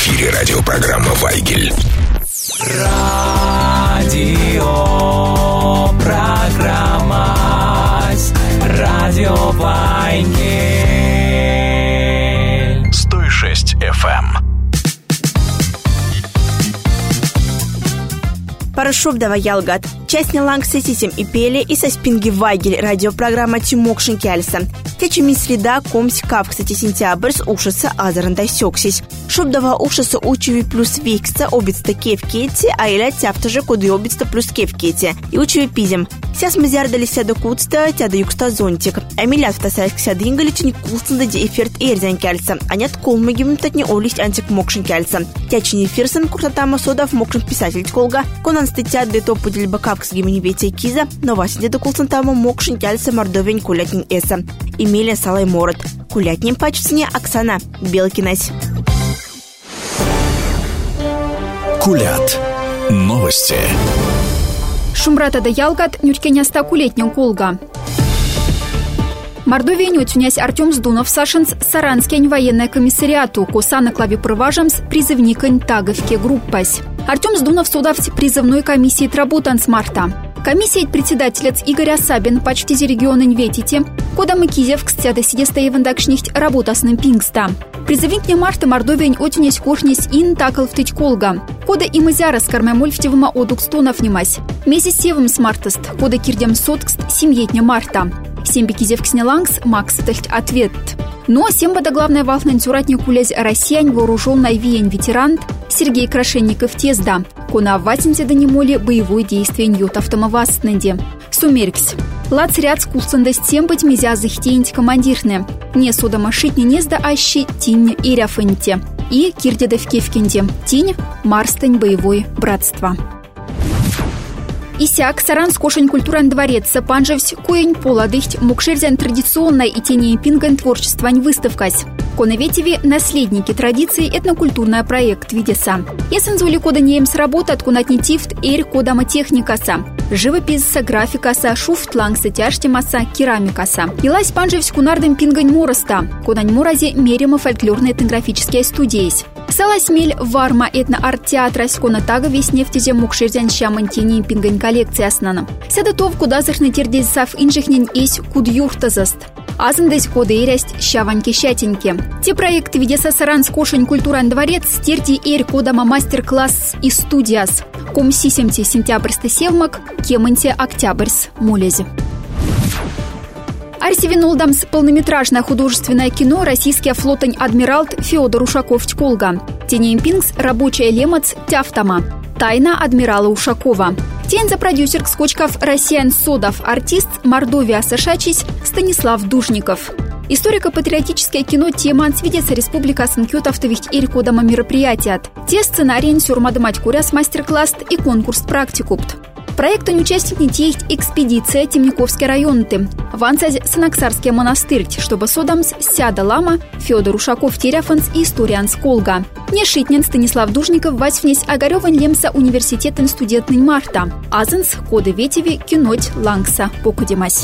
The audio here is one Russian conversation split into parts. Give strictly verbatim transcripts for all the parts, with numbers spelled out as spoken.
эфире радиопрограмма «Вайгель». Радио, программа «Радио Вайгель». сто шесть эф эм. Парашуб дава ялгат. Частня ланг сетитем и пели и со спинги Вайгель радиопрограмма Тимок Шинкельса. Течи ми следа комсь кав, кстати, сентябрьс ушица азарандай сёксись. Шуб дава ушица учеви плюс викса обидста кевкети, а иля тяфтаже коды обидста плюс кевкети. И учеви пизем. Сяс мы зярдали сяда кутста, тяда юкста зонтик. Эмилят втасаяк сяда ингалични кулсында де эфирт эрзян кельса. А нет колмагим татни олисть антик мокшин кельса. Тячни эфирсан куртатама содав мокшин писатель колга. Конан статья де топ подельба капкс гимнибете киза, но васиде до кулсантама мокшин кельса мордовень кулятнин эса. Эмилия Салай Морот. Кулятнин пачцне Оксана Белкинась. Кулят. Новости. Шумрата да ялгат нюркеняста кулетнин колга. Мордовия князь Артем Сдунов Сашинс Саранскень военное комиссариату коса на клаве прыважамс призывникань таговке группась. Артем Сдунов судавц призывной комиссии тработан с марта. Комиссия председателец Игорь Сабин почти за регионы ветите, кода мы кизев кстяда сидеста евандакшнихт работа с ним пингста. Призывник марта Мордовия отнес кошнись ин такал в тыть колга. Кода и мазяра с кармемольфтевыма одук стонов немась. Месяц севым смартост, кода кирдем соткст семьетня марта. Семби кизев кснелангс макс тельт ответ. Но сембада главная валхна тюратник кулязь россиян вооруженный виень ветерант Сергей Крашенников тезда. Кона ватинте да немоли боевое действие ньют автомовастнеде. Сумеркс. Лац ряд скулсандас сембать мизя захтеинть командирне. Не сода машитни незда ащи тинь и ряфынте. И кирдеда в кевкинде. Тинь марстань боевой братства. Исяк саран скошень культуран дворец панжевсь коень поладыхть мукшерзян традиционной и тени пинган творчествань выставкась. Коноветеви наследники традиции этнокультурная проект видеса. Есензули кода неемс работат кунатнитивт эрь кодама техникаса. Живописса, графикаса, шуфтлангса, тяжтемаса, керамикаса. Илась панжевсь кунардым пингань мороста. Кодань моразе мерема фольклорные этнографические студиись. Салась мель варма этно-арт-театра скона тага весь нефтезе мукшерзян щамантини пингань коллекции основном. Седатов куда захны тердезисав инжихнень есь куд юртазаст. Азындась коды эрясть щаваньки щатеньки. Те проекты видеса саран скошень культуран дворец стерти эрь кодама мастер-класс и студиас. Ком сисемте сентябрьста севмак, кеманте октябрьс мулези. Арсивинулдамс полнометражное художественное кино «Российский флотань адмиралт» Феодор Ушаков Колга. Тенеимпингс рабочая лемац Тяфтама. Тайна адмирала Ушакова. Тень за продюсер скочков «Россиян Содов» артист Мордовия Сашачись Станислав Дужников. Историко-патриотическое кино тема свидетельства республика Санкют-Автовихт Иркодама мероприятият. Те сценарии сюрмадамать куряс мастер-класс и конкурс практикупт. Проекту участники тейт экспедиция Темниковский район ты. Ванцазь Санаксарский монастырь, чтобы содамс сяда лама Феодор Ушаков Теряфанс и историанс Колга. Нешитнен Станислав Дужников васвнесь Огарёвань лемса университетен студентный марта. Азенс коды ветеви киноть лангса покудемась.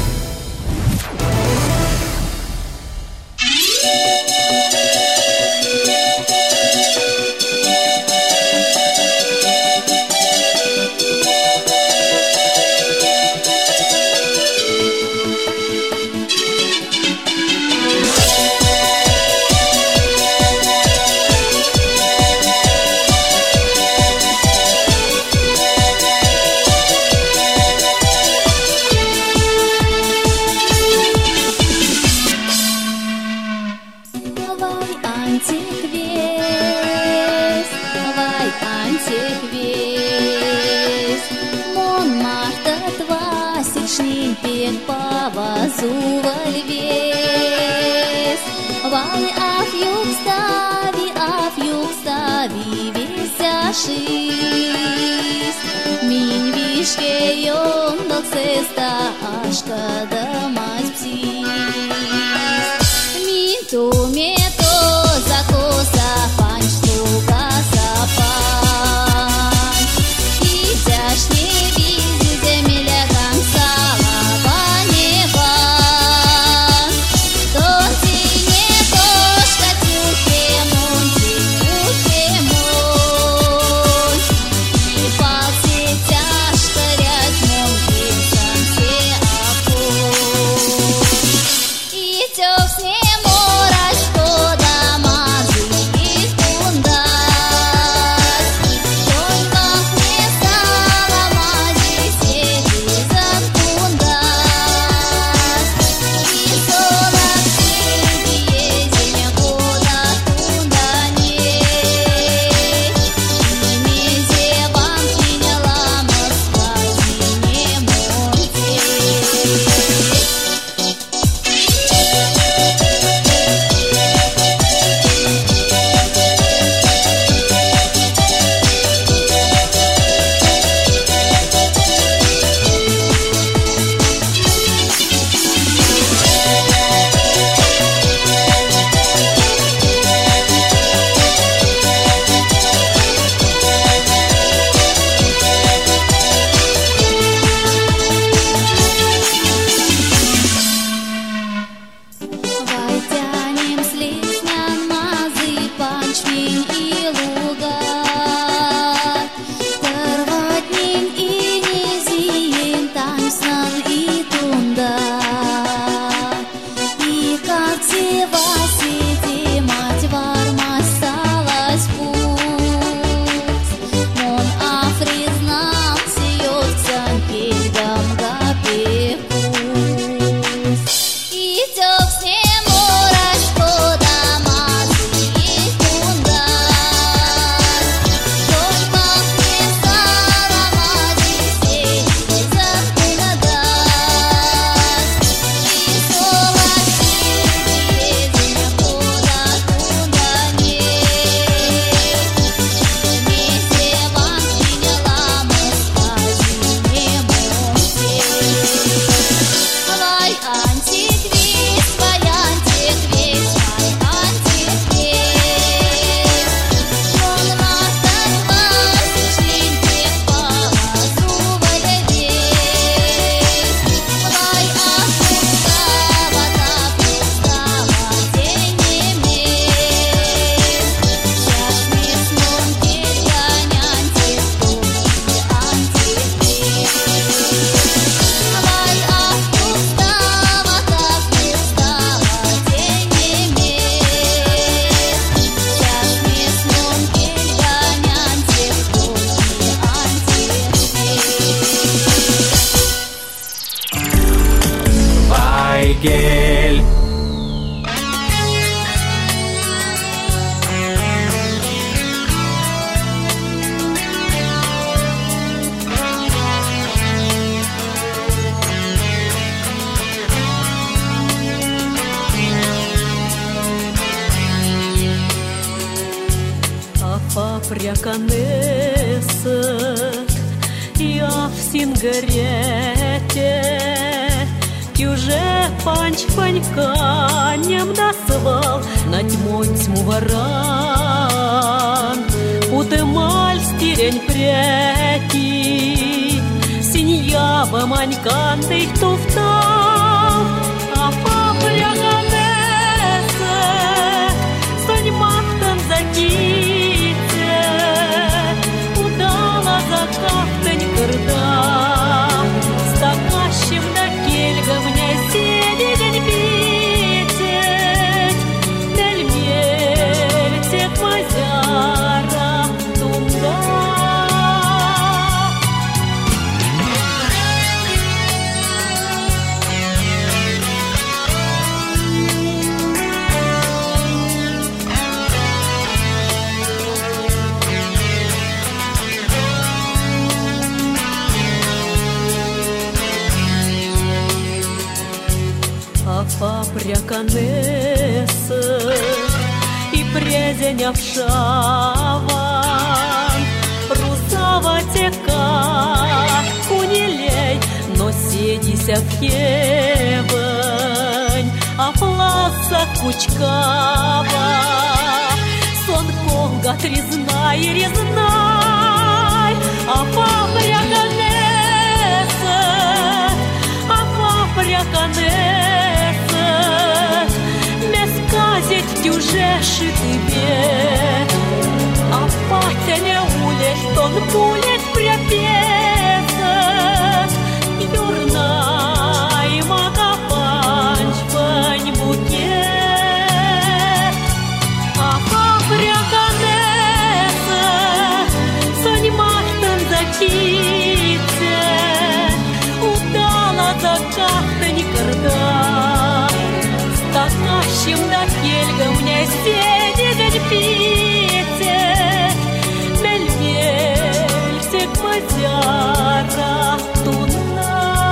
Минь вишке йондок сеста ашка да мать псис. Минь то мето закоса пань штука сапан. И тяжне визи земля камсала ваневан. То ти не кошка тюхе мунти ячмень и луга. Тырватнин и низин, танцнан и тунда. И как дева сиди, мать варма осталась путь. Мон афризнам сиёт цанкельгам гапекус. И тёк с ним мурашко дома и тунда. Только не стала мадисей, не замкнада. И соловьи едем куда туда не. Вместе вам приняла Москва зимние муки. Вай антиквиз, вай антиквиз, вай антиквиз. Он махтан вас шлинтик полосувай весь. Вай ахустава, тапустава, день не мест. Сейчас не снон перегонянтик, тут не антиквиз. Вай ахустава, тапустава, день не мест. Сейчас не снон перегонянтик, тут не антиквиз. Вайгель. Пряканесет, я в сингарете, тюже панч паньканем насвал, на тьмой тьму варан, удемаль стирень прети, синьява манькан ты туфтал, а папряканесет, стань махтан заките, удала закафтань кырдам, стакащим на кельга мне седень питеть, дельмель всех мазяра тунда. Папряканесет и презень овшаван, русава тека кунилей, но седися в хевень, а пласа кучкава, сон конга трезнай и резнай, а папряканесет, а папряканесет. Тюже шитыбе, а патя не улет, тон пулет пряпезет, юрна и макапанч пань букет, а папряканесет, сонь махтан заките, удала закахтань карда. Стакащим до кельга мне седень питеть, мельмель всех мазяра тунна.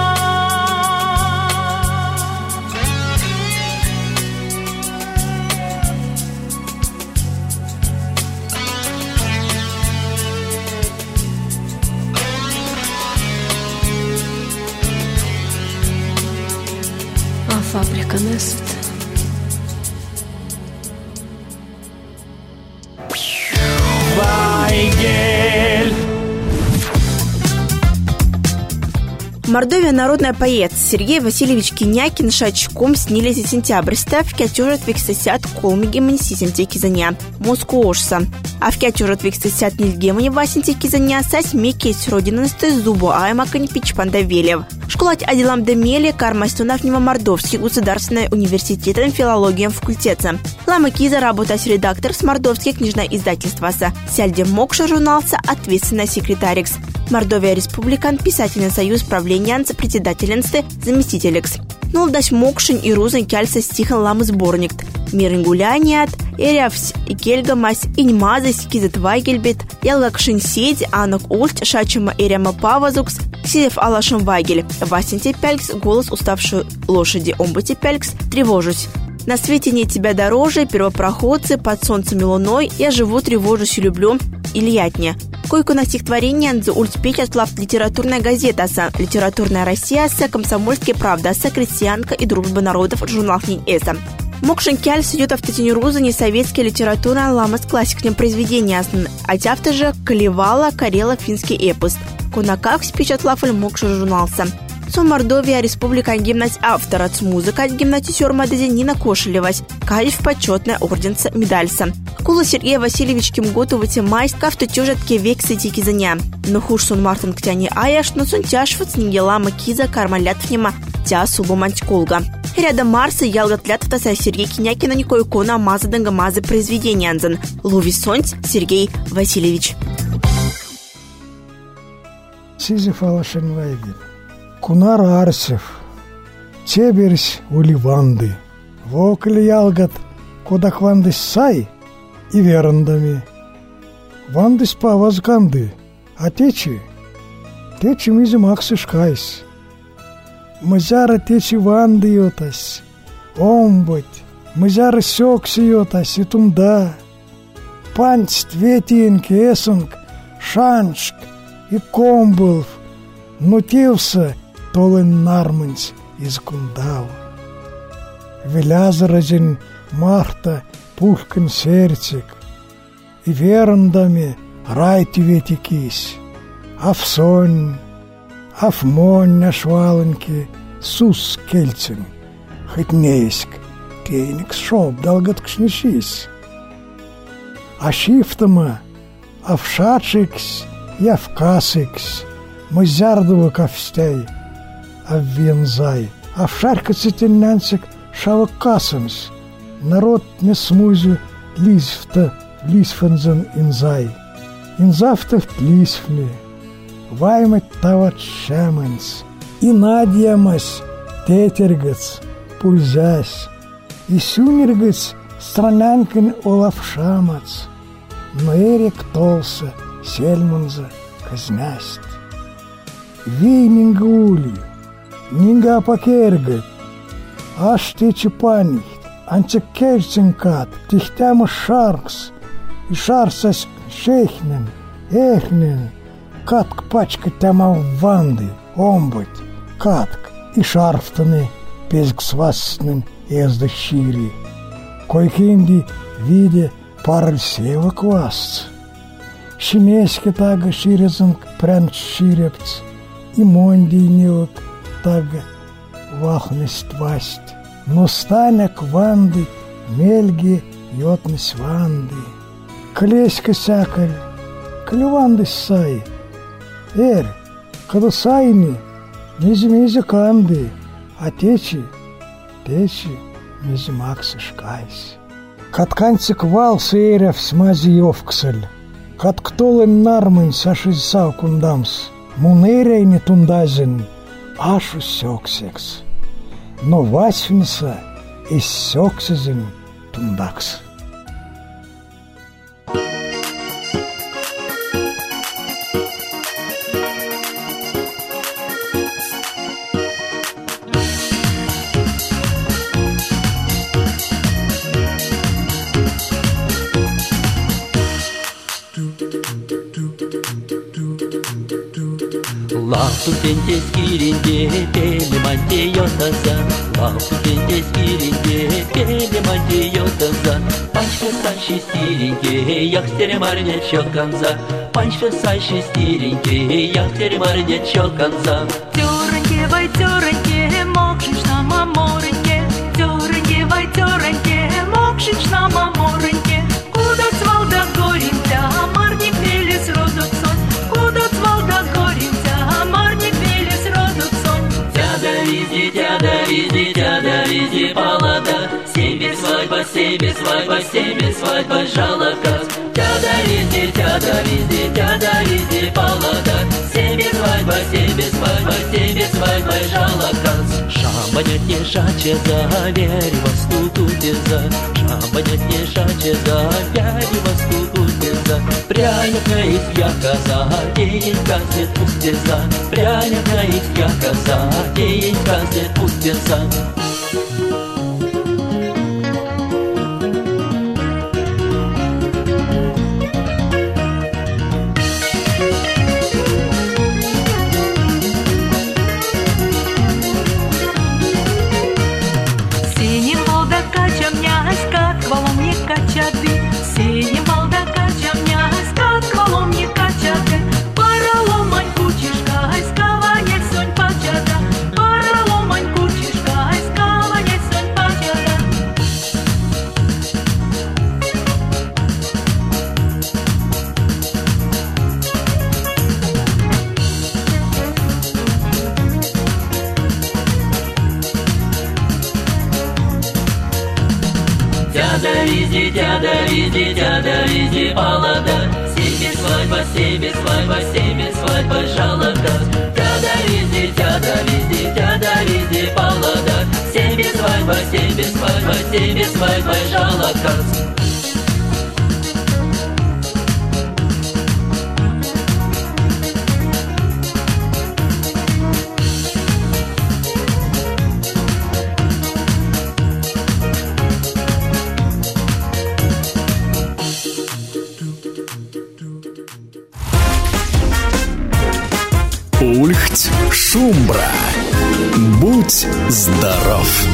А фабрика несет. В Мордовии народный поэт Сергей Васильевич Кинякин шачком снились сентябрьста в кятюжат виксесят колмиги манисисимте кизаня Москву ошса. А в кятюжат виксесят нильгемани васинте кизаня сась мекесь родинансты зубу аймакань пичпандавелев. Школать адилам демели кармастунав нема Мордовский государственный университет филологием факультета. Лама Киза работать редактор с Мордовские книжное издательства. Сяльде Мокша журналса ответственный секретарикс. Мордовия Республикан писательный союз правления председательницы заместителекс. Нолдась Мокшин и Рузан Кяльса стихан ламы сборник. Мирингуляниат, Эрявс и Кельгамась, Иньмазась, Кизет Вайгельбет, Ялгакшин Седь, Анок Ульт, Шачима Эряма Павазукс, Сидев Алашин Вайгель, Васинте Пялькс, голос уставшей лошади Омбати Пялькс, тревожусь. На свете нет тебя дороже, первопроходцы, под солнцем и луной, я живу, тревожусь и люблю, Ильятня. Койку на стихотворение Анзу Ультпечат лав литературная газета са, литературная Россия са, комсомольские правда са, крестьянка и дружба народов, журнал Нинь Эса. Мокшин Кяльс идет в Татинюрузане советская литература ламас классикным произведения, а тяфта же Калевала, Карела, финский эпос. Кунакав спечат лафаль Мокша журналса. Сом Мордовия Республика гимнать автора с музыка гимнатисер Мадези Нина Кошелевась, кадив почетная орденца медальса. Кула Сергей Васильевич Кимготовати майст кафту тюжетке век сетики заня. Но хуш сон Мартин ктяни аяш, но сон тяшват снигела макиза кармалят внима тя субу мантьколга. Рядом Марса ялгат лятвтаса Сергей Кинякина никой кона маза дангамазы произведения анзан. Луви сонц Сергей Васильевич. Сизиф Алашин Вайгель. Кунар Арсев, Теберсь Уливанды, Вокли ялгат кодак вандыс сай и верандами. Вандыс павазганды, а течи, течи мизи максышкайс. Мызяра течи ванды йотась, омбыть, мызяра сёкси йотась и тумда. Панц тветинки эсунг, шаншк и комбылв, нутился толен нарманс из кундау. Велязаразин Марта пушкин сердцик, и верандами райти ветикись, а в сон, а в монь на шваланке сус кельцин, хоть нейск, кейник шоп долгот кшнишись. А шифтама, а в шачикс, я в касикс, мы зярдова ковстей, а в вензай, а в шаркацетеннансик шавакасанс, народ не смузю лисфта лисфанзан инзай, инзафта в лисфне, ваймать тават шаманс, и надьямась тетергац, пульзясь, и сюнергац странянкин олавшамац, но эрик толса сельманза казнясть. Вей нинга ули, нинга апакергат, аш те чепанихт, анча керцинкат, тихтяма шаркс, и шарсас шейхнен, эхнен, катк пачка тяма в ванды, омбыть, катк, и шарфтаны, пезг сваснен, езда щири, койкинди виде параль сева квасц. Шинеська тага ширезанг прянч ширепц, и монди невок тага вахнесть васть. Но станяк ванды, мельги йотнес ванды. Клеська сякаль, клюванды сай. Эр, когда сайни, мизи-мизи канды, а течи, течи, мизи максы шкайс. Катканцик валс эря в смази йовксель. Кат ктолен нармын сашизсау кундамс, мунерей не тундазен, ашу сёксекс. Но васьвнса и сёксезен тундакс. Лапу тенте скиринде, пели манте йотаза. Лапу тенте скиринде, пели манте йотаза. Панчка санши стиринге, яхтере марня чоканза. Панчка санши стиринге, яхтере марня чоканза. Тюрки Семье свадьба, семье свадьба, семье свадьба, жалоказ. Тяда везде, тяда везде, тяда везде, палада. Семье свадьба, семье свадьба, семье свадьба, жалоказ. Шамбанят не шаче за вери вас кутуза. Шамбанят не шаче за вери вас кутуза. Пряникна из яказа, день газет пустеза. Пряникна из яказа, день газет пустеза. Тяда везде, тяда везде, тяда везде, палада. Семье свадьба, семье свадьба, семье свадьба, жалоказ. Тяда везде, тяда везде, тяда везде, палада. Семье свадьба, семье свадьба, семье свадьба, жалоказ. Ульхть Шумбра. Будь здоров.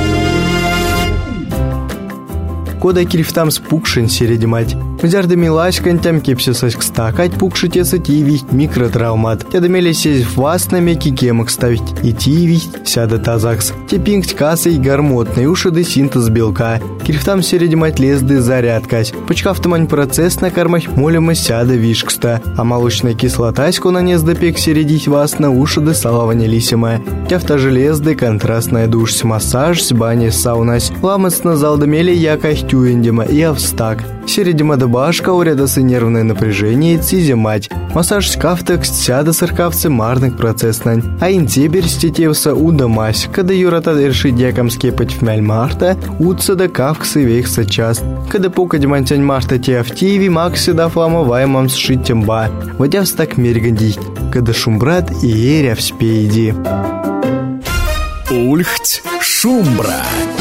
Кода кирифтам спукшин середимать. Мзярда милашкан тям кепсисась кстакать пукшитеса тивить микротравмат. Тядамели сесть вас на меки гемок ставить и тивить сяда тазакс. Тепинgt касса и гармотный ушады синтез белка. Кирифтам середимать лезды зарядкась. Почкафтамань процесс на кормах молема сяда вишкста. А молочная кислотаську на нездопек середить вас на ушады салаване лисима. Тяфта железды контрастная душ массаж с бани саунась. Ламац на залдамели яках тюендима и австак. Середима дабашка урядасы нервное напряжение и цизимать. Массаж скафтак сяда сыркавцы марных процесснань. А интебер стетевса удамась. Когда юрата решит якам скепать в мяль марта, утса да кавксы вехса час. Когда пока демантянь марта те автиви макси да флама ваймам сшить темба. Водя встак мергандить. Когда шумбрат и еря вспейди. Ульхть Шумбра.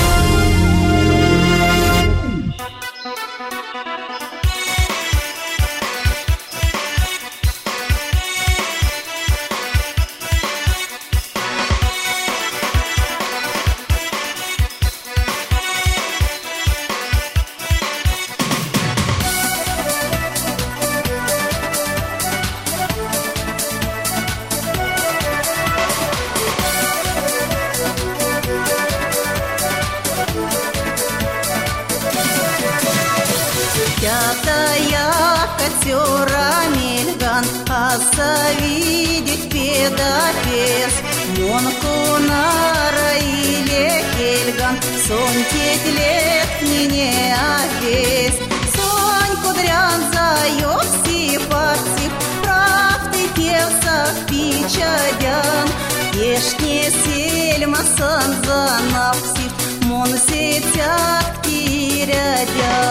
Видеть педапес, Монкунара или Хельган, Сон тетелет не опес, Сонь кудрян заёк сипарсип, Прав ты певсах пичадян, Ешне сельма санзанапсип, Мон сетят кирядян.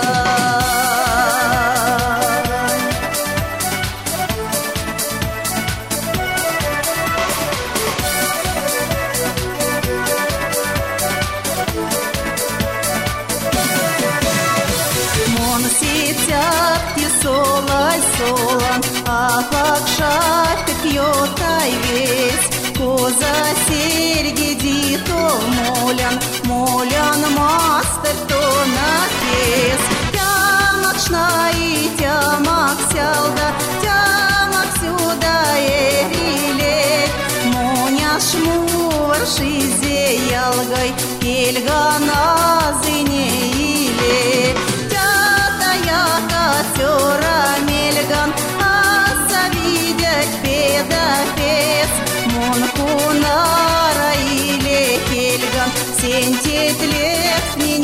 Солан, а пакшать пьётай весь, Коза серьги дито молян, Молян мастер то на кес. Тямак шнай, тямак сялда, Тямак сюда эрилет, Моня шмувар шизе ялгай, Кельгана зынеилет. Тёра мельган, а завидеть педапец, Монкунара или Хельган, Сентет лет не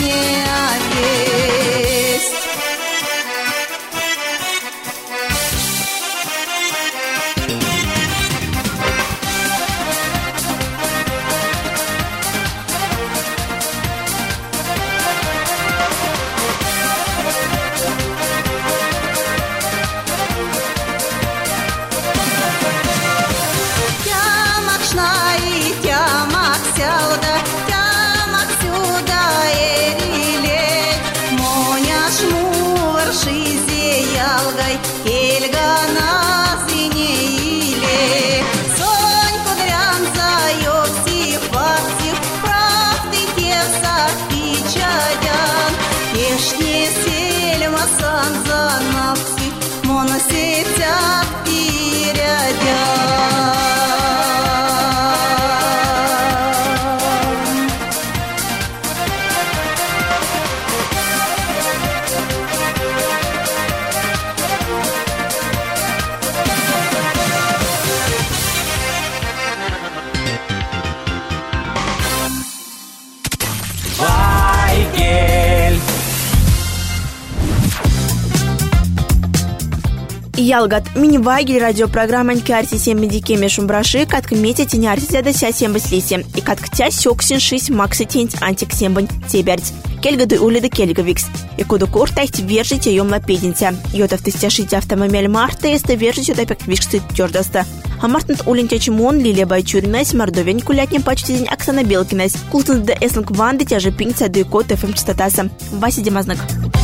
Кельгана зинеиле, сонь кудрян заёксих, вахсих, правды тесах пичадян. Ешне сельмасан занавсих, моносетях пирядян. Ялгат мини-вайгель радиопрограмма Нкарси семь медикеме шумбраши, катк метя тенярти зяда ся семь слиси, и катк тя сёксин шись макси тень антик сембань тебярць. Кельгады улиды кельгавикс, и куду куртайт вержите ём лапединтя. Йотов тыстяшите автомобиль марта, если вержите топек вишксы тёрдаста. А мартнат улинтячимон Лилия Байчуринась, мордовень кулятнем почти день Оксана Белкинась. Култын да эсланг ванды тяжи пинца дыко тэфэм частотаса. Вася Демазнак.